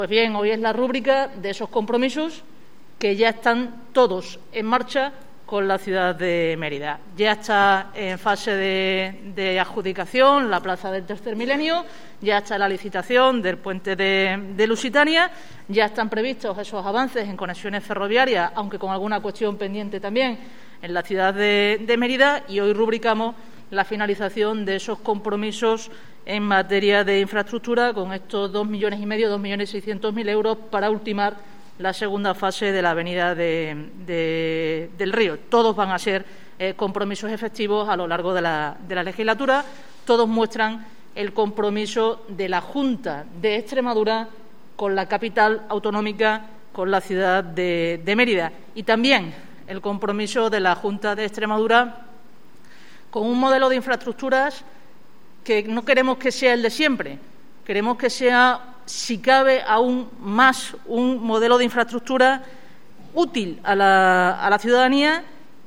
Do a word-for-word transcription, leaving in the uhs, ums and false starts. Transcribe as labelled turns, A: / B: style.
A: Pues bien, hoy es la rúbrica de esos compromisos que ya están todos en marcha con la ciudad de Mérida. Ya está en fase de, de adjudicación la plaza del tercer milenio, ya está la licitación del puente de, de Lusitania, ya están previstos esos avances en conexiones ferroviarias, aunque con alguna cuestión pendiente también en la ciudad de, de Mérida, y hoy rubricamos la finalización de esos compromisos en materia de infraestructura con estos dos millones y medio, dos millones seiscientos mil euros para ultimar la segunda fase de la avenida de, de, del Río. Todos van a ser eh, compromisos efectivos a lo largo de la, de la legislatura. Todos muestran el compromiso de la Junta de Extremadura con la capital autonómica, con la ciudad de, de Mérida. Y también el compromiso de la Junta de Extremadura con un modelo de infraestructuras que no queremos que sea el de siempre. Queremos que sea, si cabe, aún más un modelo de infraestructura útil a la, a la ciudadanía